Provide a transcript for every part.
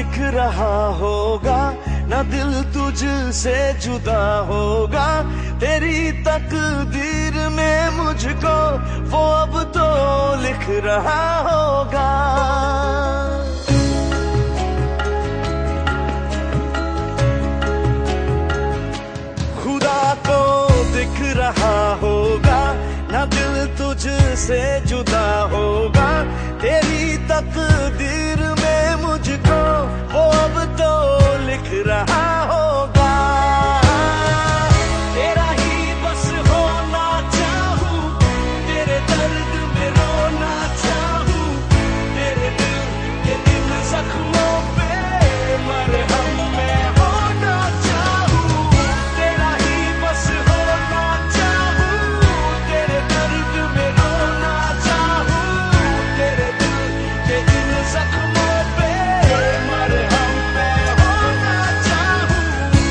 दिख रहा होगा, ना दिल तुझसे जुदा होगा। तेरी तकदीर में मुझको वो अब तो लिख रहा होगा। खुदा को दिख रहा होगा, ना दिल तुझसे जुदा होगा। तेरी तकदीर में मुझको वो अब तो लिख रहा होगा। तेरा ही बस होना चाहूं, तेरे दर्द में रोना चाहूं, तेरे दिल के इन जख्मों पे मरहम मैं होना चाहूं। तेरा ही बस होना चाहूं, तेरे दर्द में रोना चाहूं, तेरे दिल के इन जख्मों पे मरहम मैं होना चाहूं।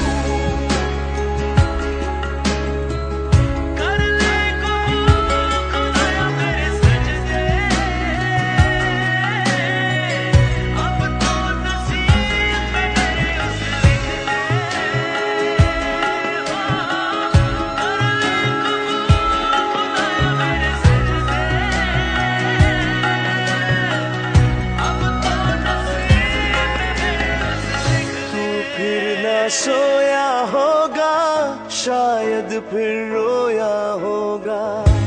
कर ले खुदाया मेरे सजदे, अब तो नसीब में मेरे उसे लिख ले। कर ले खुदाया मेरे सजदे, अब तो नसीब में मेरे उसे लिख ले। तू फिर न सोया होगा, शायद फिर रोया होगा।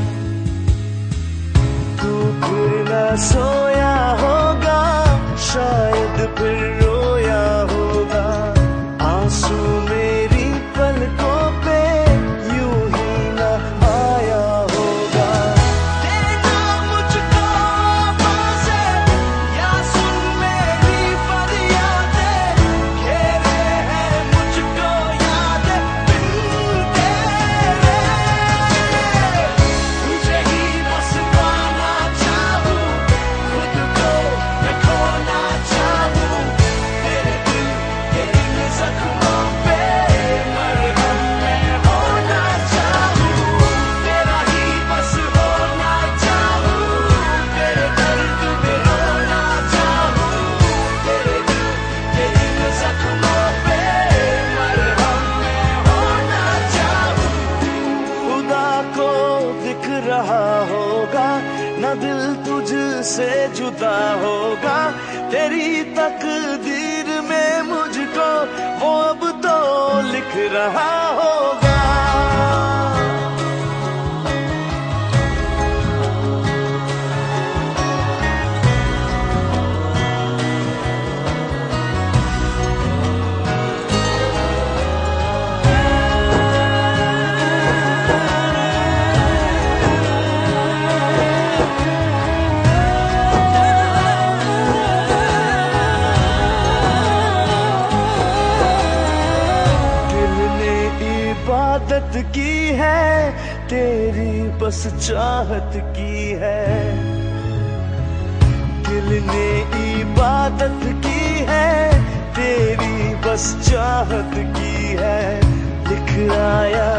तू फिर न सोया होगा, शायद फिर रोया होगा। आंसू मेरी पलकों पे यूं ही न आया होगा। देना मुझको आवाज़ें या सुन मेरी फरियादें, घेरे हैं मुझको यादें बिन तेरे। तुझे ही बस पाना चाहूं, खुद को मैं खोना चाहूं, तेरे दिल के इन जख्मों पे मरहम मैं होना चाहूं। तेरा ही बस होना चाहूं, तेरे दर्द में रोना चाहूं, तेरे दिल के इन जख्मों पे मरहम मैं होना चाहूं। खुदा को दिख रहा होगा, ना दिल तुझसे जुदा होगा। तेरी तकदीर में मुझको वो अब तो लिख रहा होगा। दिल ने इबादत की है, तेरी बस चाहत की है। दिल ने इबादत की है, तेरी बस चाहत की है। लिख आया